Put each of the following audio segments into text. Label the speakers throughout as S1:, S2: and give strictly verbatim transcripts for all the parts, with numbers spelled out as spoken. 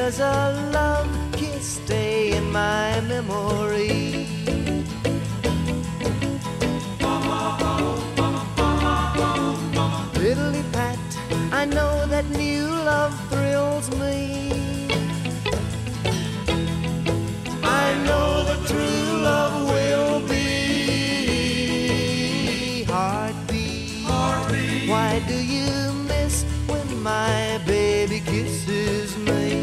S1: does a love kiss stay in my memory? Fiddly pat, I know that new love thrills me. I know that true love will be. Heartbeat, Heartbeat. Why do you miss when my baby kisses me?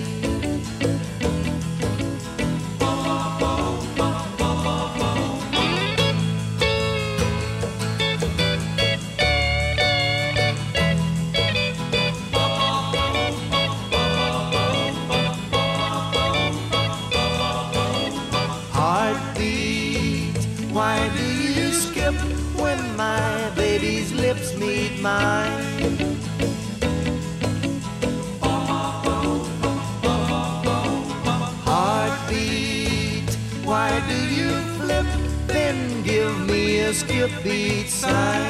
S1: Why do you skip when my baby's lips meet mine? Heartbeat, why do you flip, then give me a skip beat sign?